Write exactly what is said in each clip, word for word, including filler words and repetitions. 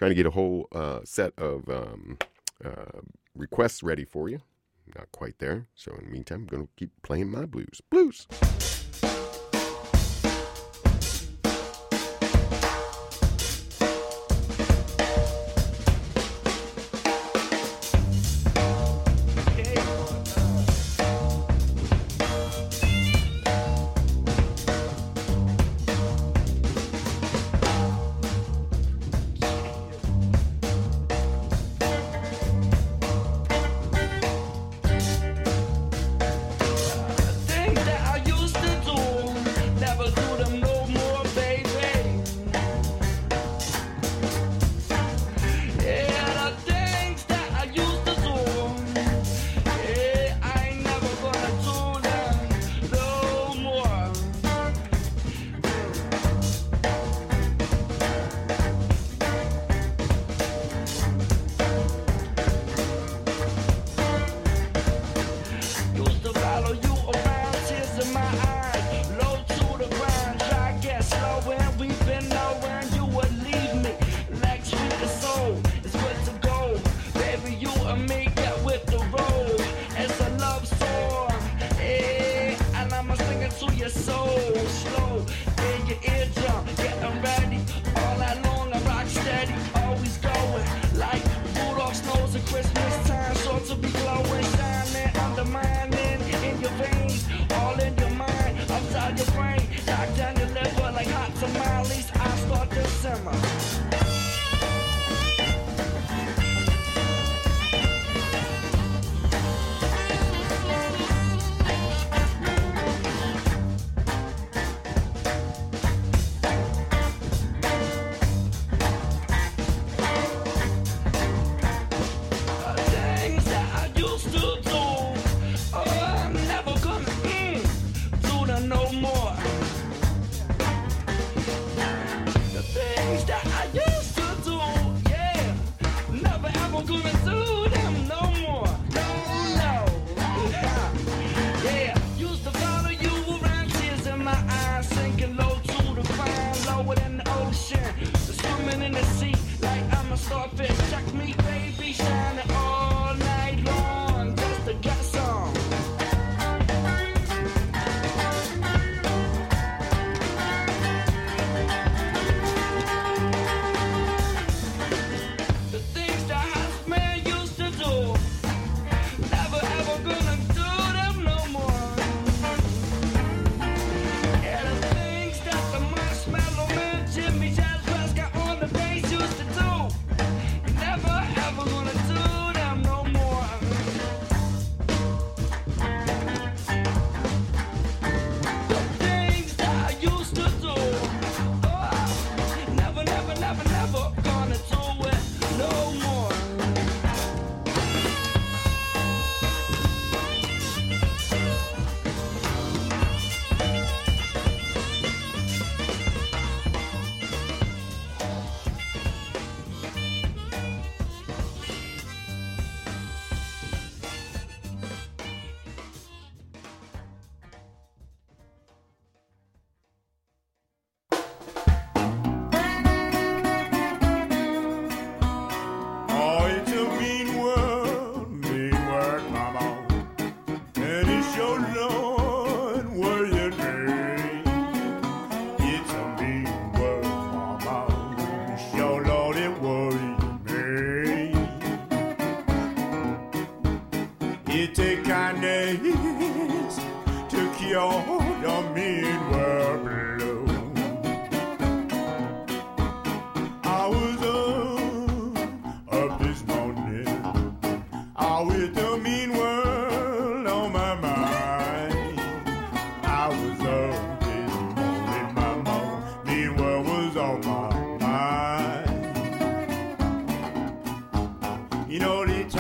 trying to get a whole uh, set of um, uh, requests ready for you. Not quite there. So in the meantime, I'm going to keep playing my blues. Blues.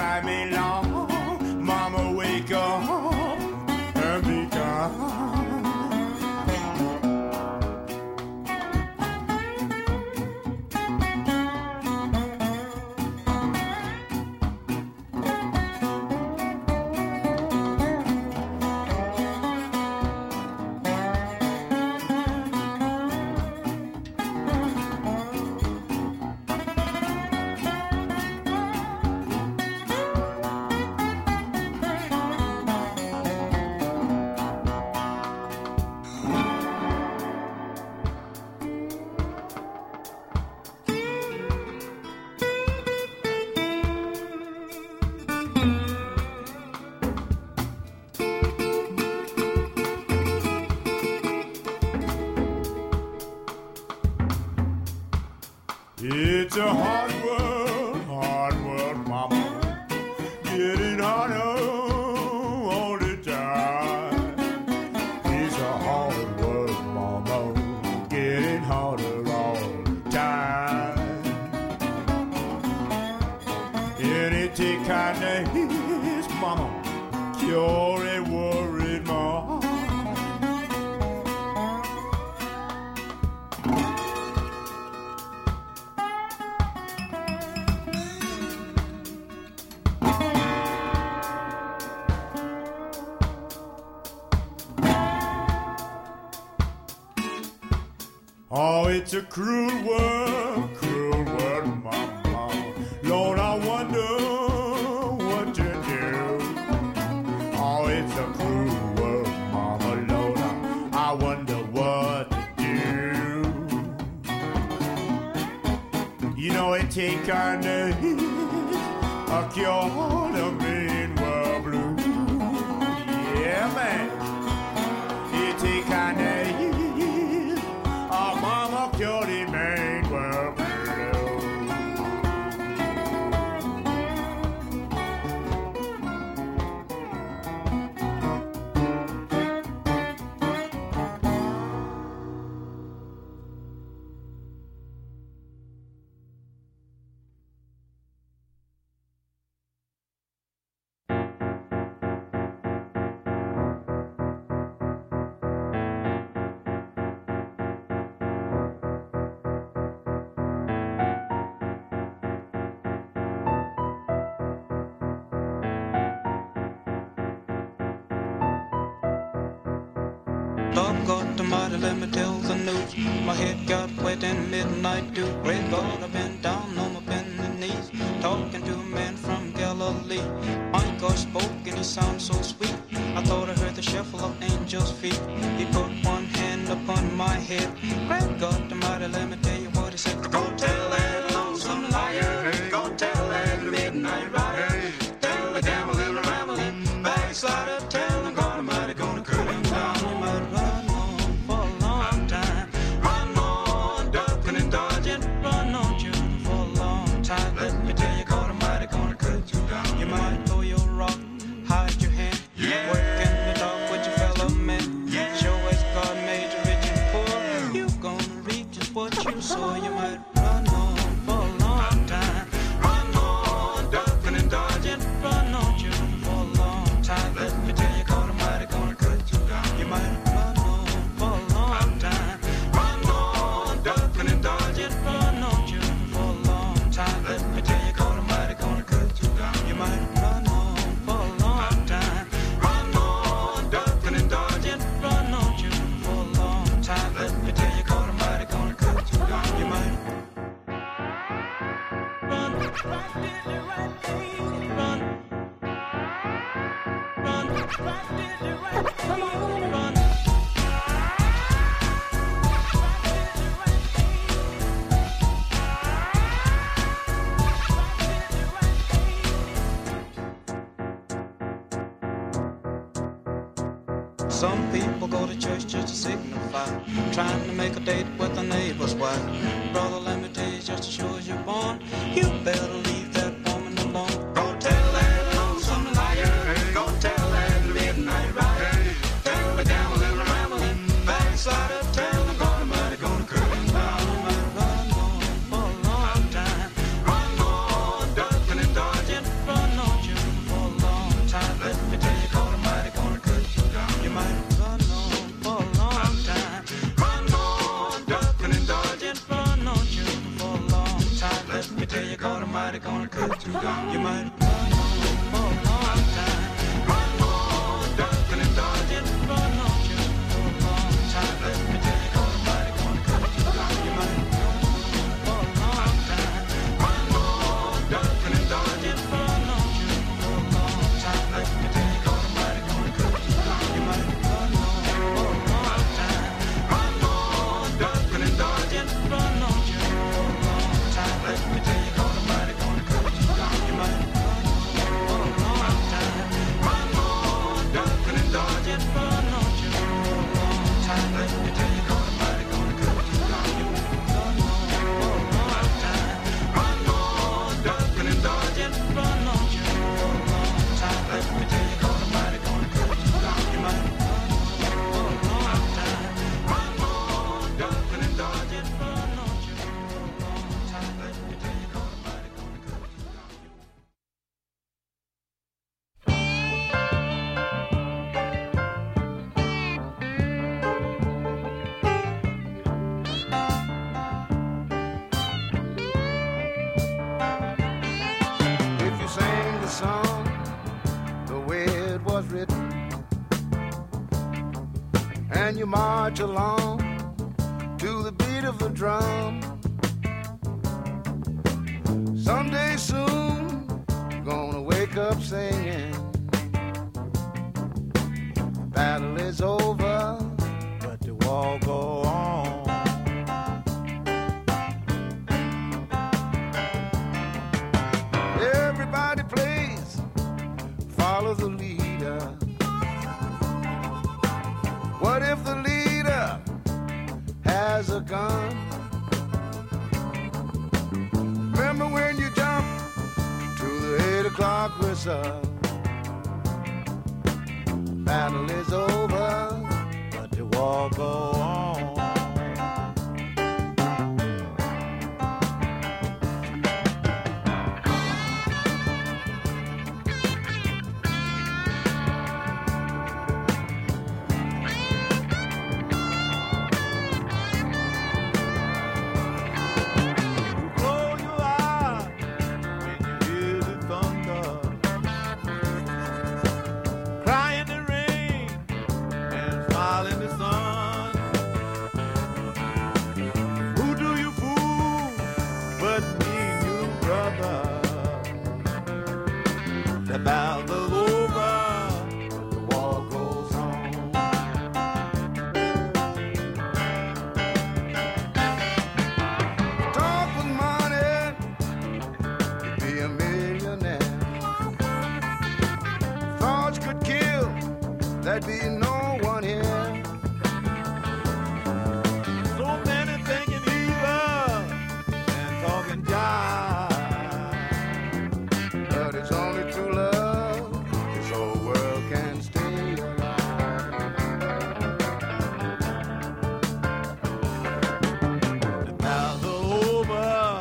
Mama, wake up and be gone. It's a hard world, hard world, mama, getting harder all the time. It's a hard world, mama, getting harder all the time. And it take kindness, mama, cure a worried mama. Oh, it's a cruel world, cruel world, mama. Lord, I wonder what to do. Oh, it's a cruel world, mama. Lord, I, I wonder what to do. You know, it take kindness, a cure the mean world blue. Yeah, man. It take kindness. Mama cured it, man, well, Doggone mighty, let me tell the news. My head got wet in midnight dew. Great God, I've been down on my bending knees, talking to a man from Galilee. My God spoke and he sounded so sweet. I thought I heard the shuffle of angels' feet. He put one hand upon my head. Great God Almighty, let me tell you what he said. Go tell that lonesome liar, go tell that midnight rider, tell the gambling, rambling, backslider, tell him God Almighty gonna cut him down. You might run on for a long time, run on, ducking and dodging, run on, June for a long time. Let me tell you, God Almighty gonna cut you down. You might throw your rock, hide your hand, yeah. Working the dog with your fellow man, yeah. Show as God made you rich and poor, you gonna reap just what you sow. You might run on for a long time, run on, ducking and dodging, run on, June for a long time. Let me tell you, God Almighty gonna cut you down. You might run on for a long time, run on, ducking and dodging, run on, June for a long time. Let me tell you, God Almighty gonna cut you down. You might run on for a long time, run on, ducking and dodging, run on, June for a long time. Let me tell you, God Almighty gonna cut you down. You might run, run, run, run, come on, run. Some people go to church just to signify, trying to make a date with a neighbor's wife. Brother, let me tell you, just as sure as you're born, you better leave that woman alone. Go tell that lonesome liar, go tell that midnight rider, tell the gambling, rambling, backslider, tell the God Almighty gonna cut him down. You might run on for a long time, run on, ducking and dodging, run on, June for a long time. Let me tell you, God Almighty gonna cut you down. You might run on for a long time, run on, ducking and dodging, run on, June for a long time. Let me tell you, God Almighty gonna cut you down. You might run on for a long time, run on, ducking and dodging, run on, June for a long time. Let me tell you, God Almighty gonna cut you down. You might run on for a long time, run on, ducking and dodging, run on, June for a long time. Let me tell you, God Almighty gonna cut you down. You might run on for a long time, run on, ducking and dodging, run on, June for a long time. Let me tell you, God Almighty gonna cut you down. You might run on for a long time. and you march along to the beat of the drum. Someday soon, you're gonna wake up singing. Battle is over, but the war go on. Everybody plays, follow the leader. What if the leader has a gun? Remember when you jumped to the eight o'clock whistle? Battle is over, but the war go on. There'd be no one here. So many thinking evil and talking jive, but it's only true love this whole world can stay alive. The battle's over.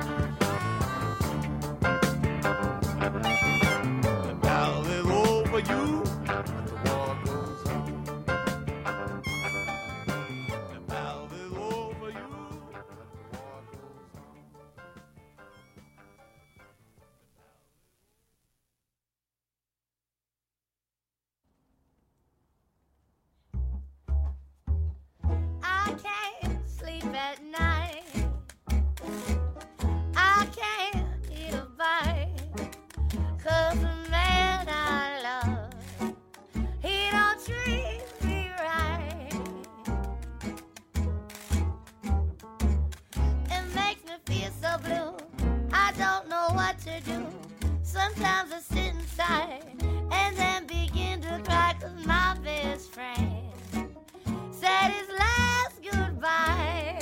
The battle is over, you. Sometimes I sit inside and then begin to cry 'cause my best friend said his last goodbye.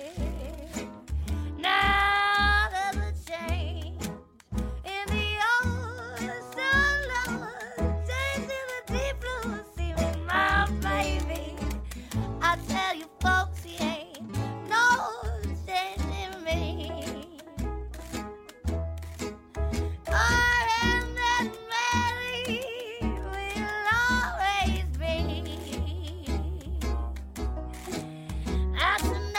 Now there's a change in the ocean, Lord, changing the deep blue sea with my baby. I tell you folks, he ain't no changing me. To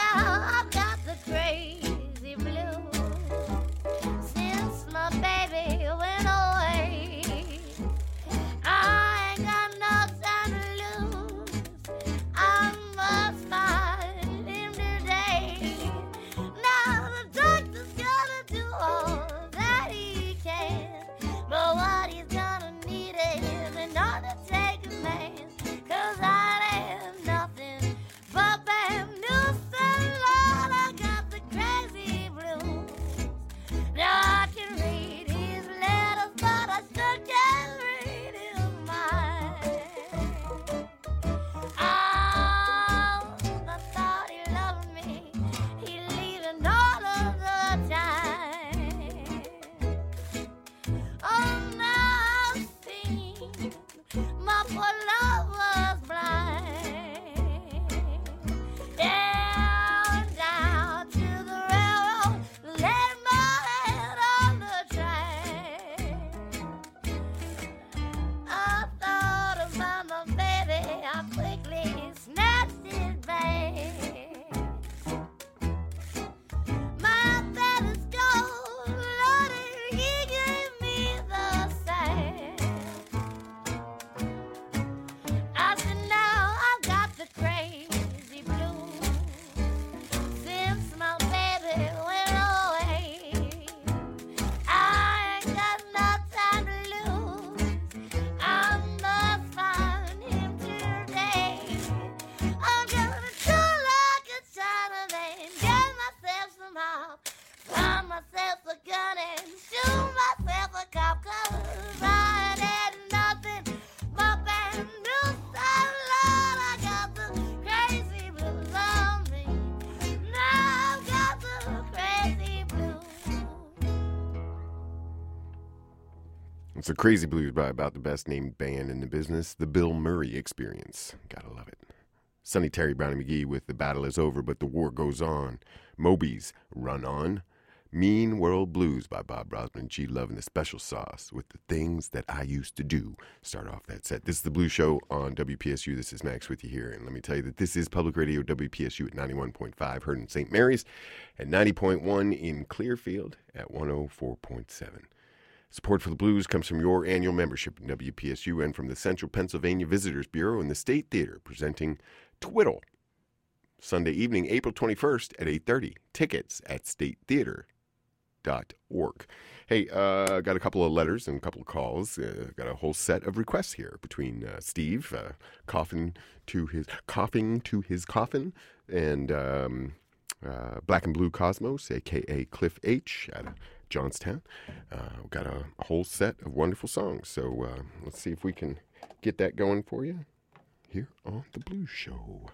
It's a crazy blues by about the best named band in the business, the Bill Murray Experience. Gotta love it. Sonny Terry, Brownie McGee with The Battle Is Over, But the War Goes On. Moby's Run On. Mean World Blues by Bob Brosman, G Love, and the Special Sauce with The Things That I Used to Do. Start off that set. This is the Blues Show on W P S U. This is Max with you here. And let me tell you that this is Public Radio W P S U at ninety-one point five, heard in Saint Mary's, at ninety point one in Clearfield, at one oh four point seven. Support for the blues comes from your annual membership in W P S U and from the Central Pennsylvania Visitors Bureau and the State Theater, presenting Twiddle, Sunday evening, April twenty-first at eight thirty. Tickets at state theater dot org. Hey, uh, got a couple of letters and a couple of calls. Uh, got a whole set of requests here between uh, Steve uh, coughing to his coughing to his coffin and um, uh, Black and Blue Cosmos, aka Cliff H, out of Johnstown. Uh, we've got a whole set of wonderful songs. So uh, let's see if we can get that going for you here on the Blues Show.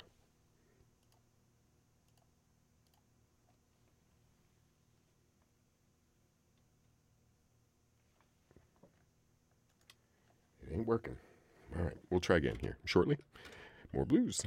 It ain't working. All right, we'll try again here shortly. More blues.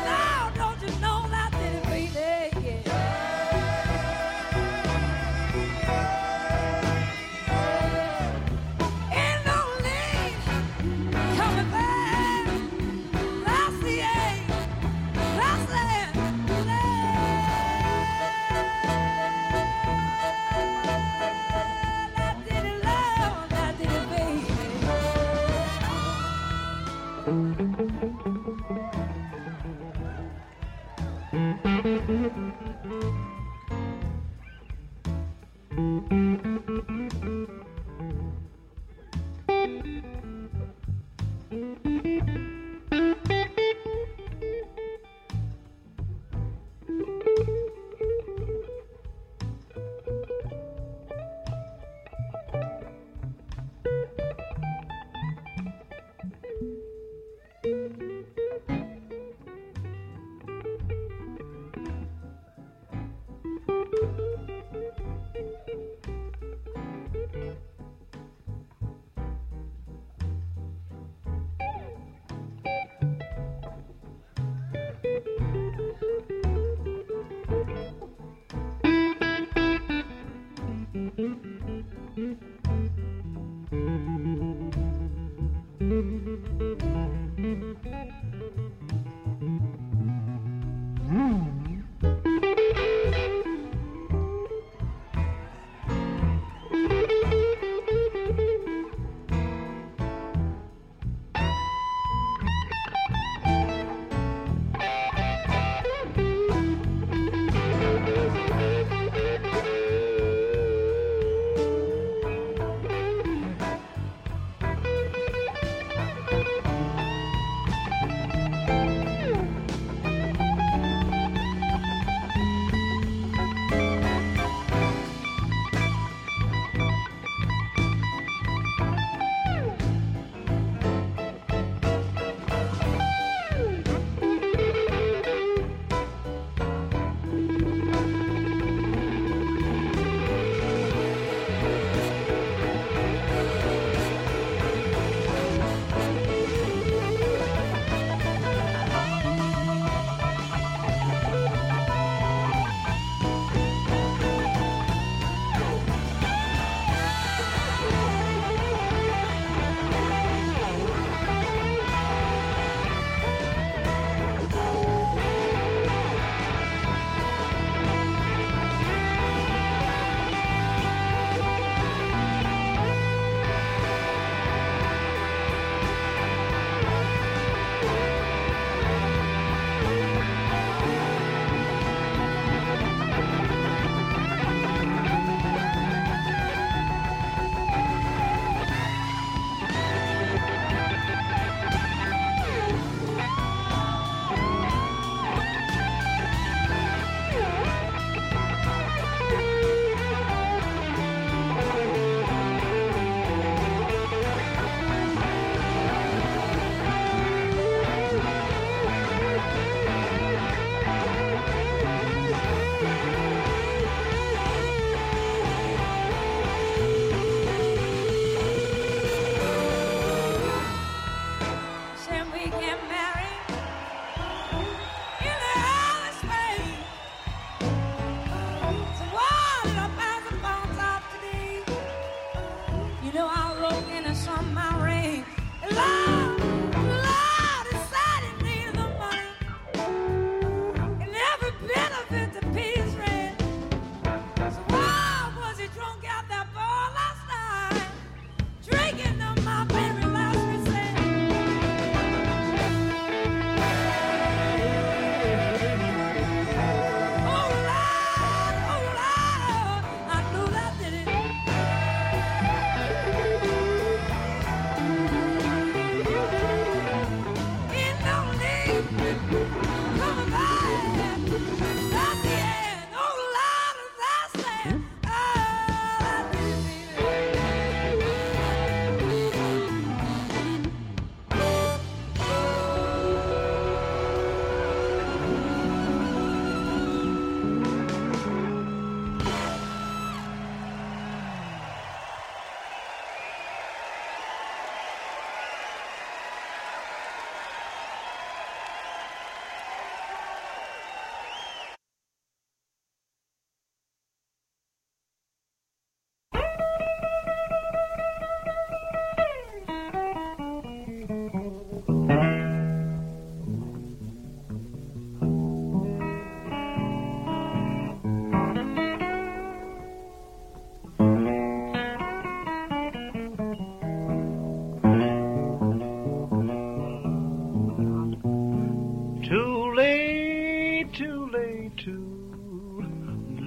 Don't you know that, baby? Yeah.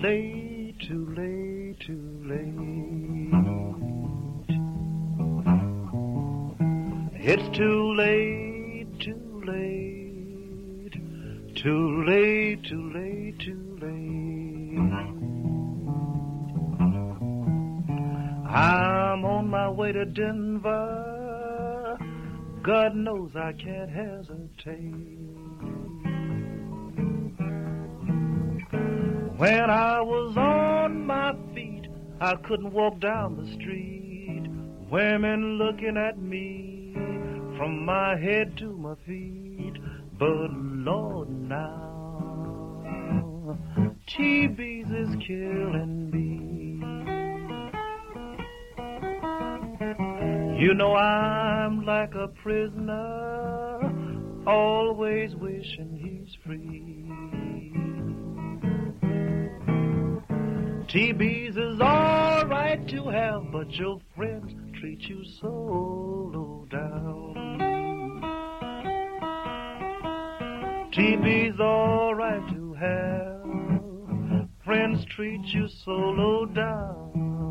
late, too late, too late. It's too late, too late, too late, too late, too late. I'm on my way to Denver. God knows I can't hesitate. When I was on my feet, I couldn't walk down the street. Women looking at me from my head to my feet. But Lord, now T B's is killing me. You know I'm like a prisoner, always wishing he's free. T B's is all right to have, but your friends treat you so low down. T B's all right to have, friends treat you so low down.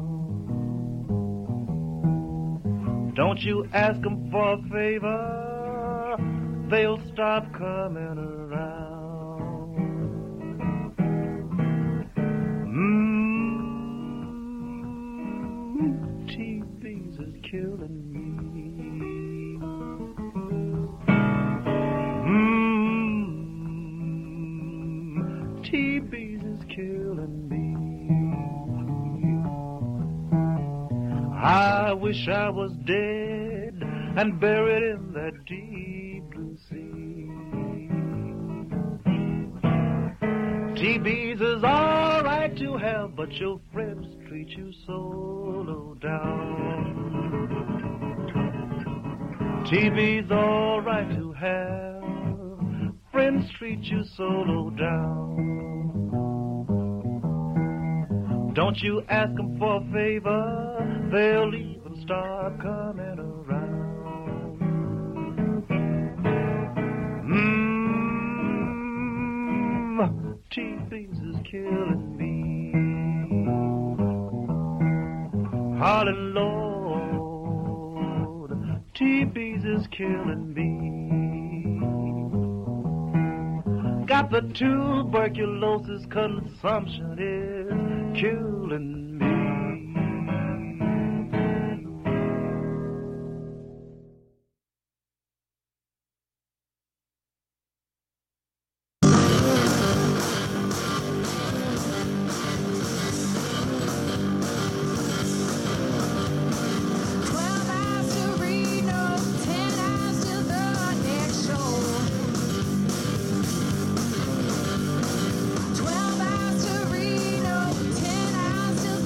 Don't you ask them for a favor, they'll stop coming around. Mmm, T B's is killing me. Mmm, T B's is killing me. I wish I was dead and buried in that deep blue sea. T B's is all right to have, but your friends treat you so low down. T B's all right to have, friends treat you so low down. Don't you ask them for a favor, they'll even start coming around. Mmm, T B's is killing me. Holly Lord, T B's is killing me. Got the tuberculosis, consumption is killing me. Twelve hours to Reno, ten hours to the next show. Twelve hours to Reno, ten hours to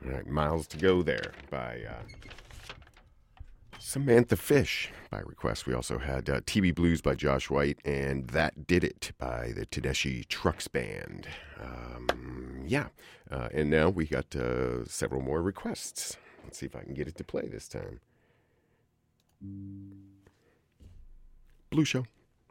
All right, Miles to Go there by uh, Samantha Fish by request. We also had uh, T V Blues by Josh White and That Did It by the Tedeschi Trucks Band. Um, yeah, uh, and now we got uh, several more requests. Let's see if I can get it to play this time. Blue Show.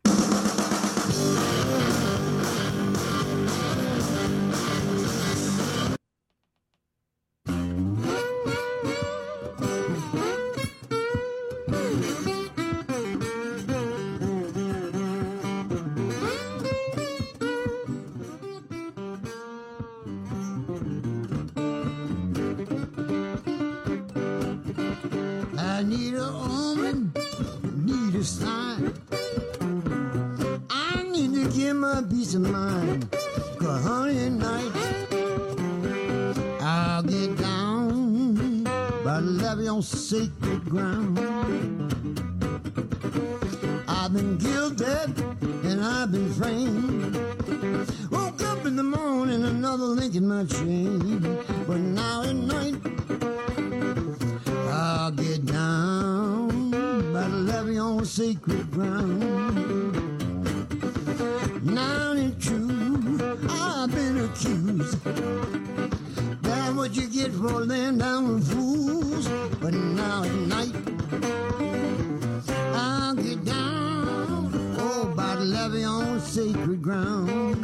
I need a woman, need a sign. I need to get my peace of mind. 'Cause honey at night, I'll get down by the levee on sacred ground. I've been gilded and I've been framed. Woke up in the morning, another link in my chain. But now at night, I'll get down by the levee on sacred ground. Now it's true, I've been accused. That's what you get for laying down with fools. But now at night, I'll get down, oh, by the levee on sacred ground.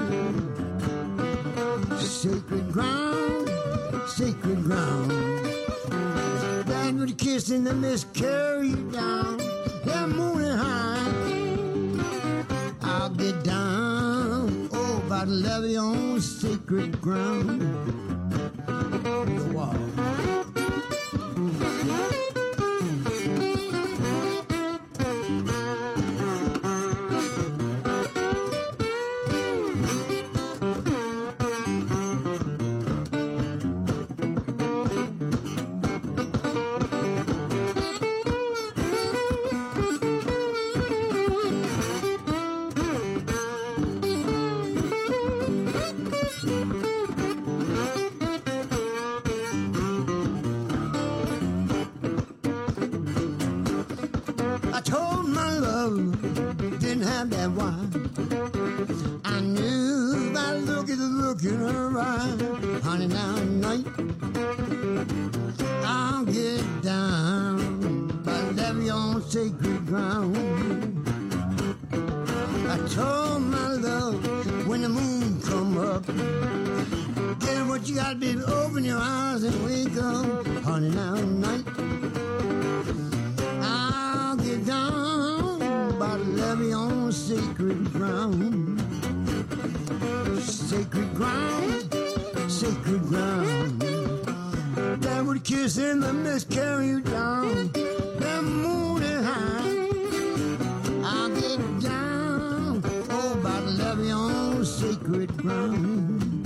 Sacred ground, sacred ground. That would kiss in the mist carry you down. That moon and high, I'll get down, oh, by the levee on sacred ground. Wow. I told my love, didn't have that wine. I knew by the look at the look in her eye. Honey, now at night, I'll get down by the levee on sacred ground. I told my love, when the moon come up, get what you got, baby, open your eyes and wake up. Honey, now at night, I'll get down by the levee on sacred ground. Sacred ground, sacred ground. That would kiss in the mist carry you down. That moon and high, I'll get down, oh, by the levee on sacred ground.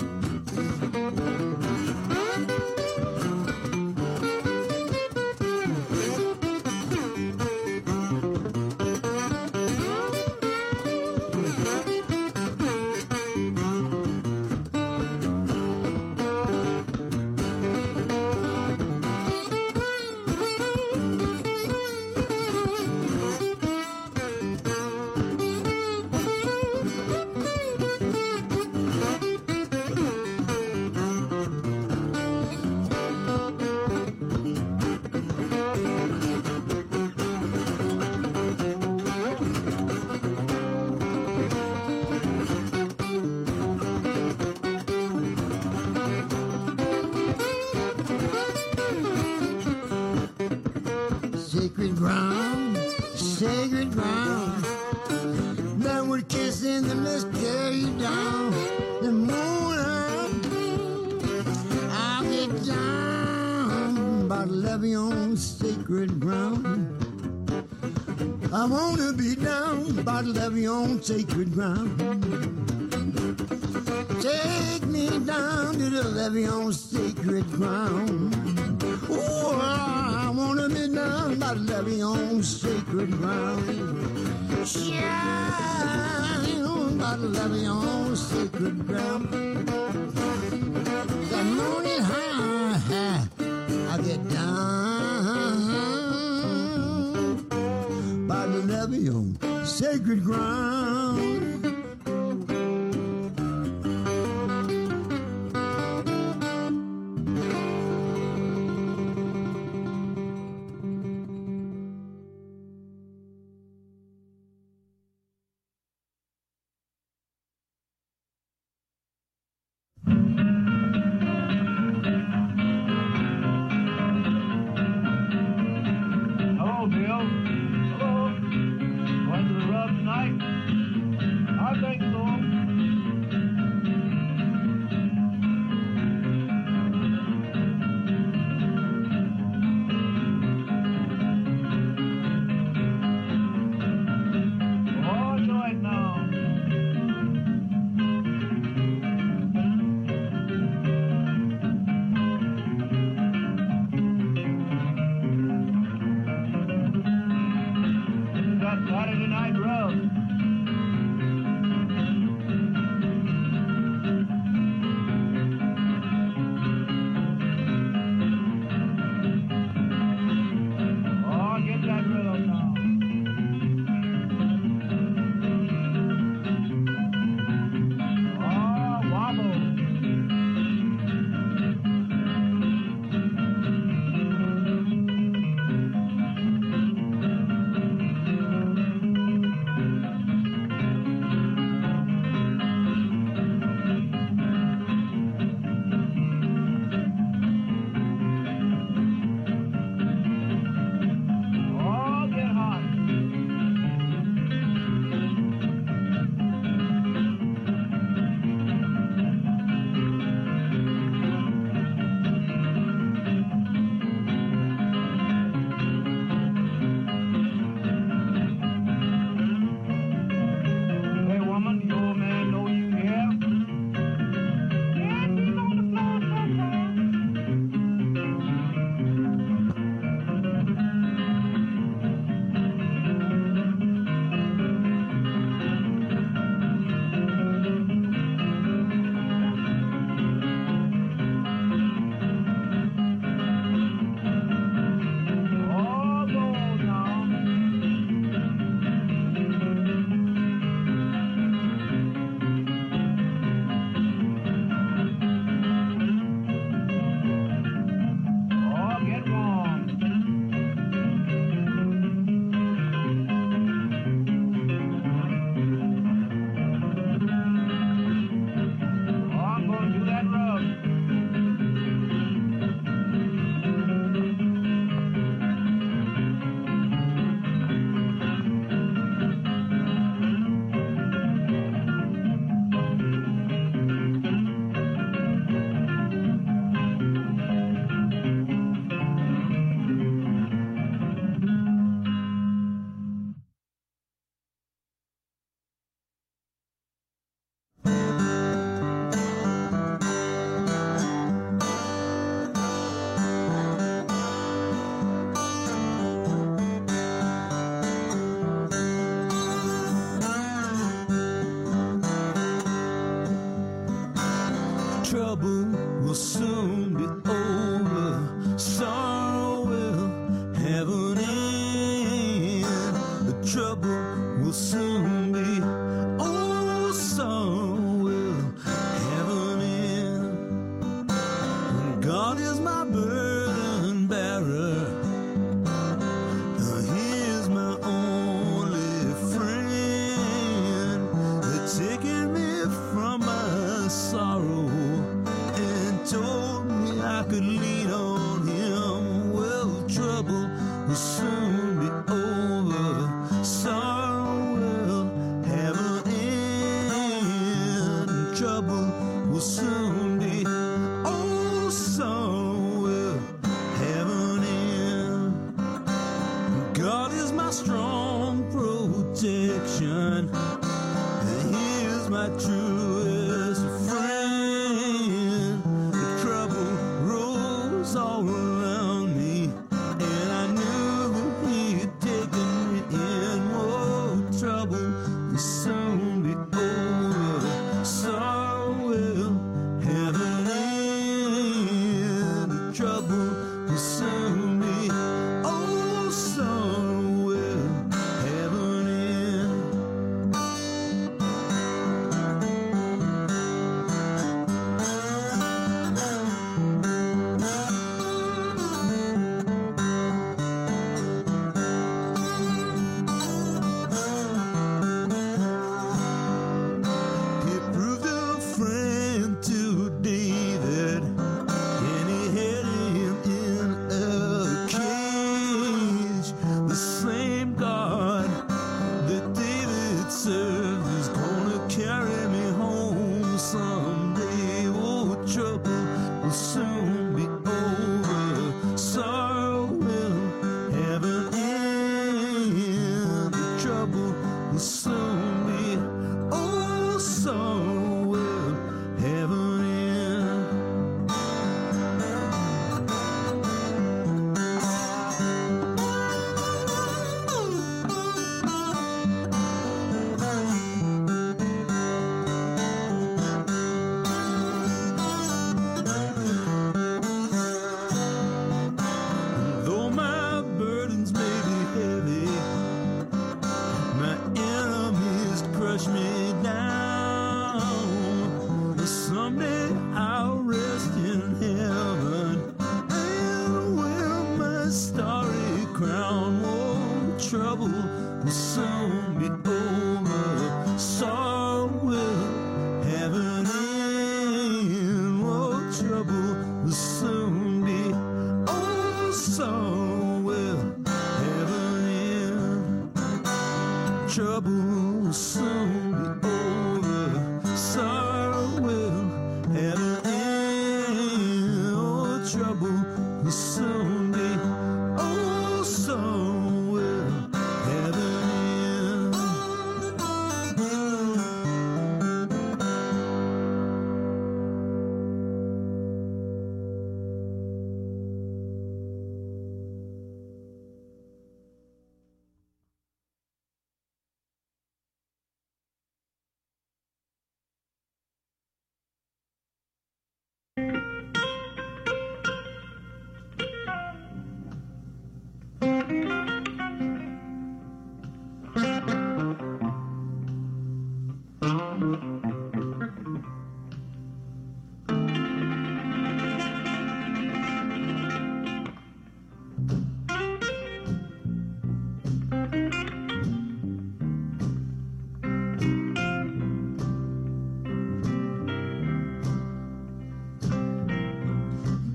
Sacred ground, sacred ground. That would kiss in the mist carry you down. The moon up, I'll get down by the levee on sacred ground. I wanna be down by the levee on sacred ground. Take me down to the levee on sacred ground. Oh, I wanna be down by the levee on sacred ground. Shine on by the levee on sacred ground. The moon is high, high. sacred ground. Hello, Bill. Hello. Going to the rub tonight? I think so. Oh, enjoy it now. Got Saturday night rub. Oh, get that rhythm now. Oh, wobble. Oh, get hot. Hey, woman, your old man know you here? Yes, he's on the floor somewhere. Oh, go now. Oh, get warm. Oh, I'm going to do that rub. Trouble will soon be over. Sorrow will have an end. The trouble will soon be over. Sorrow will have an end. God is my burden bearer. He is my only friend. They're taking me from my sorrow and told me I could lean on him. Well, trouble will soon be over. Sorrow will have an end. Trouble will soon be over. Sorrow will have an end. God is my strong protection. He is my truest friend. The trouble rose all around me, and I knew that he had taken me in. Oh, trouble will soon be over. Sorrow will have an end. The trouble will soon be over. Sorrow will have an end.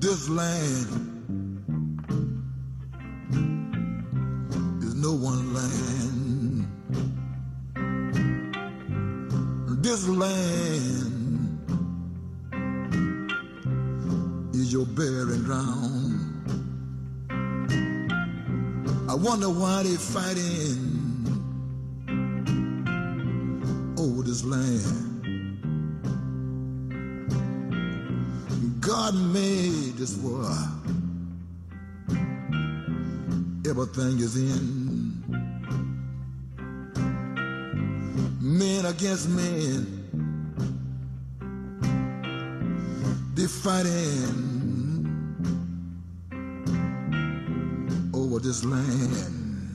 This land is no one land. This land is your burying ground. I wonder why they fighting over this land. God made this world. Everything is in. Men against men. They fighting over this land.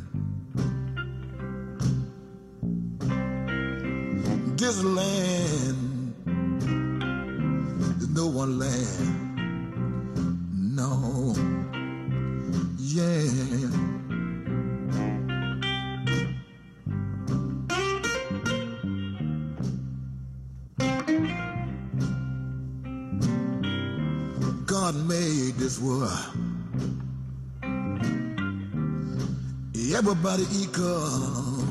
This land is no one land. No. Yeah. God made this world. Everybody equal,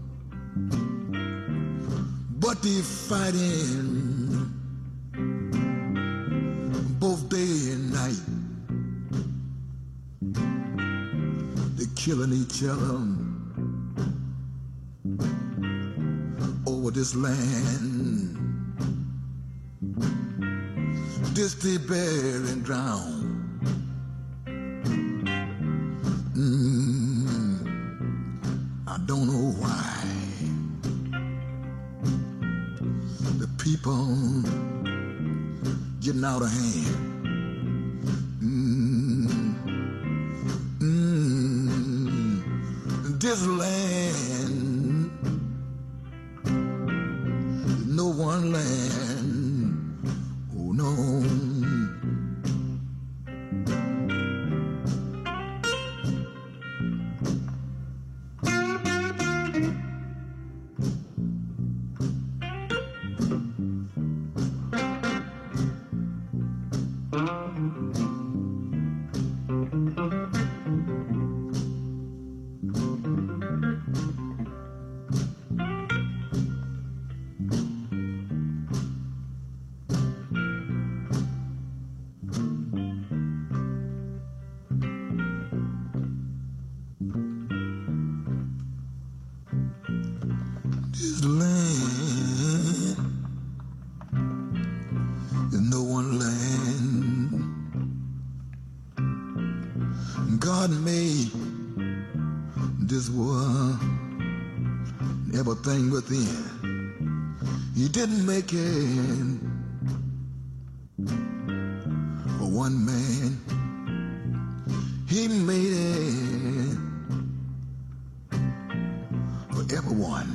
but they fighting both day and night. They killing each other over this land. This they bury and drown. Mm, I don't know why the people getting out of hand. Mm, mm, this land is no one land. Oh no. This land is no one land. God made this world, everything within. He didn't make it for one man. He made it for everyone.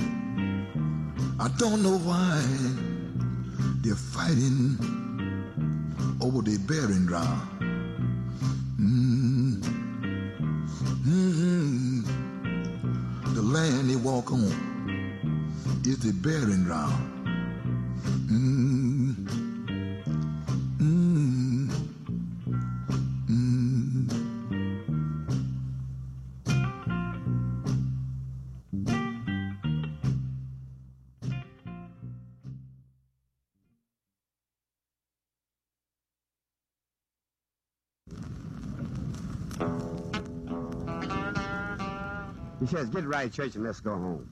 I don't know why they're fighting over their burying ground. Mm. Mm-hmm. The land they walk on is the burying ground. Mm. Mm. Mm. He says, get right, church, and let's go home.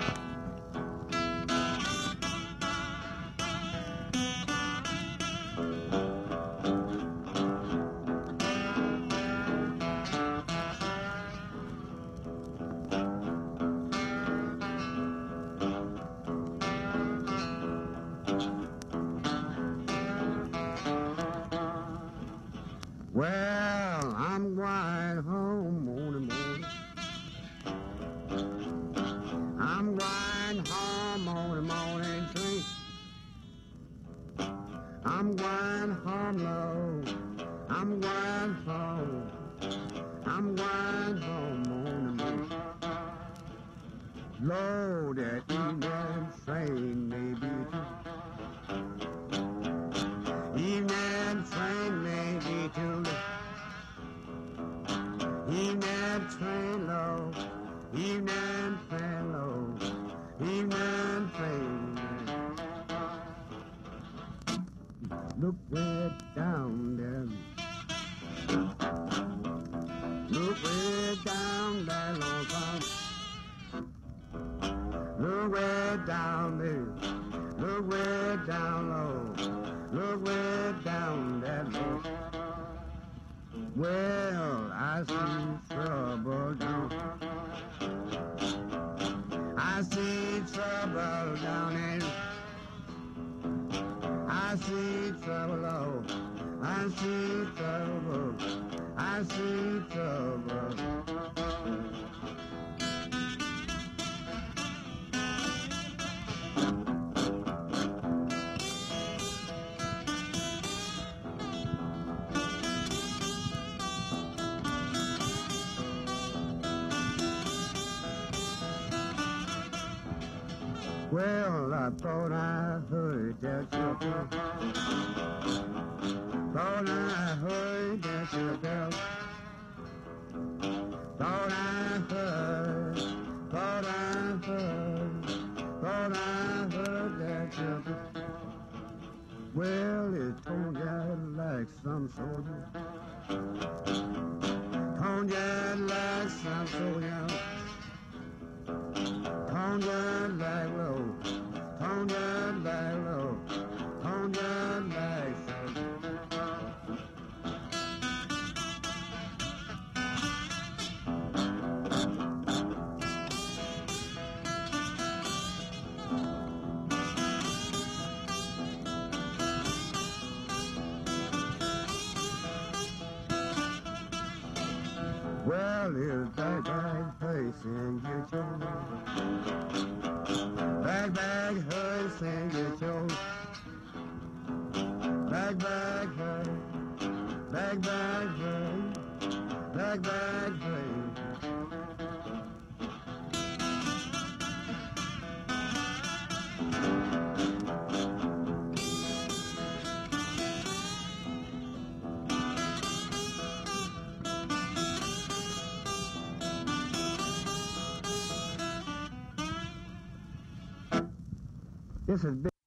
Well, I'm going home, morning, morning. I'm going home on the morning train. I'm going home, Lord. I'm going home. I'm going home on the morning. Lord, that evening train may be through. Evening train may be Look way down there. Look way down there, Lord God. Look way down there. Look way down low. Look way down there, Lord. Well, I see trouble down. I see trouble down there. I see trouble, oh, I see trouble, I see trouble. Well, I thought I heard that you Thought I heard that you Thought I heard, thought I heard, thought I heard that you Well, it told you like some soldier. Told you like some soldier. Told you like low. Told you like low. Told you like soldier. Well, it's back, back, face and get your back, back, hurts and get your back, back, hurt, back, back, hurt, back, back, hurt. This is big.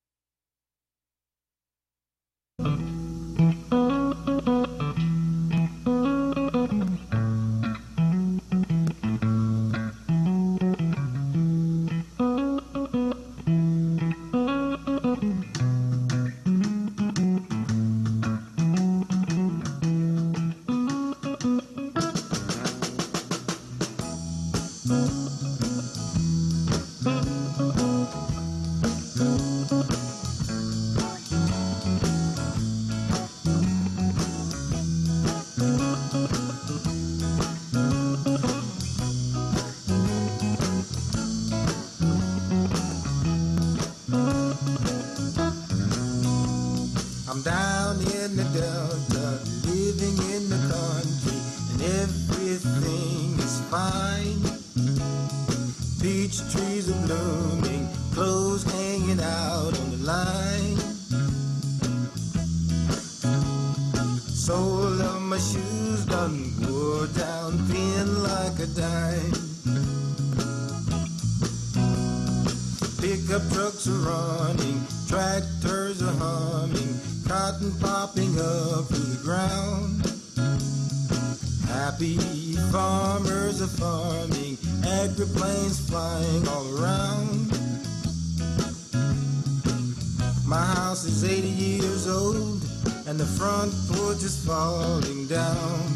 I'm down in the Delta, living in the country, and everything is fine. Peach trees are blooming, clothes hanging out on the line. Sole of my shoes done wore down thin like a dime. Pickup trucks are running, tractors are humming, cotton popping up through the ground. Happy farmers are farming, aeroplanes flying all around. My house is eighty years old, and the front porch is falling down.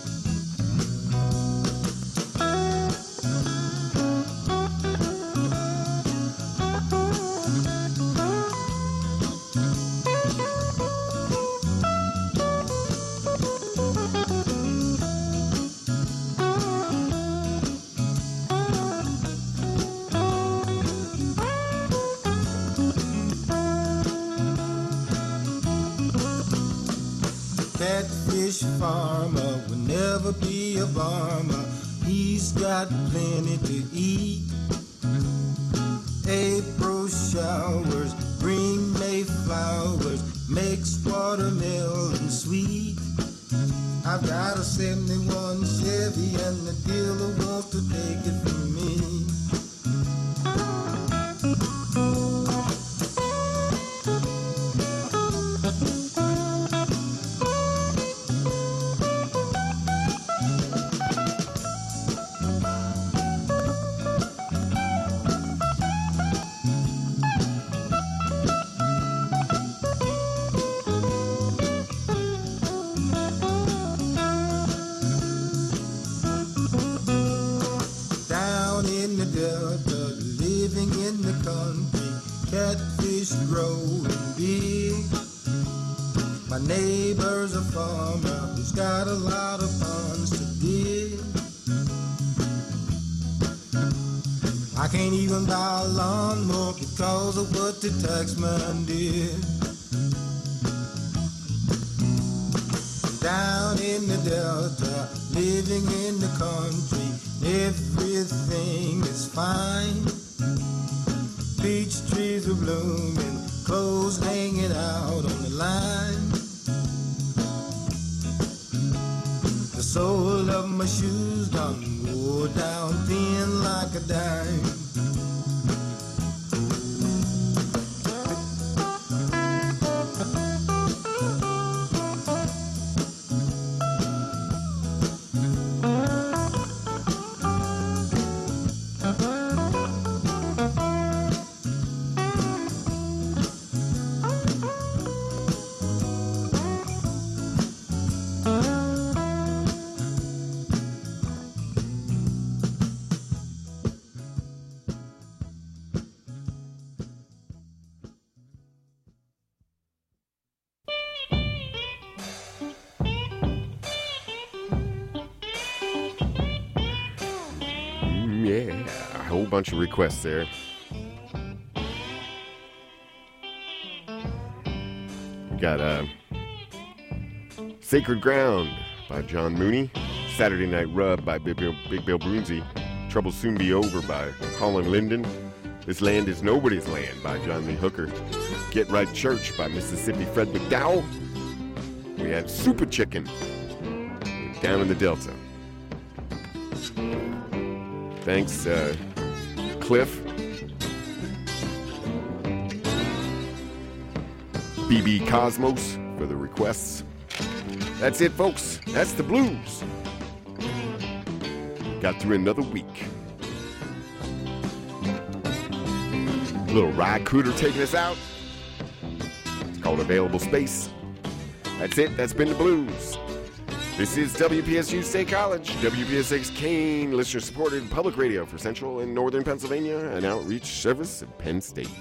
Catfish farmer will never be a farmer. He's got plenty to eat. April showers bring May flowers, makes watermelon sweet. I've got a seventy-one Chevy and the dealer wants to take it from me. growing big. My neighbor's a farmer who's got a lot of ponds to dig. I can't even buy a lawnmower because of what the taxman did. Down in the Delta, living in the country, everything is fine. Peach trees are blooming, clothes hanging out on the line. The sole of my shoes done wore down thin like a dime. Yeah, a whole bunch of requests there. We got uh, Sacred Ground by John Mooney, Saturday Night Rub by Big Bill, Big Bill Broonzy, Trouble Soon Be Over by Colin Linden, This Land Is Nobody's Land by John Lee Hooker, Get Right Church by Mississippi Fred McDowell. We had Super Chicken, Down in the Delta. Thanks, uh, Cliff. B B Cosmos for the requests. That's it, folks. That's the blues. Got through another week. Little Rye Cooter taking us out. It's called Available Space. That's it. That's been the blues. This is W P S U State College, W P S X Kane, listener-supported public radio for Central and Northern Pennsylvania, an outreach service at Penn State.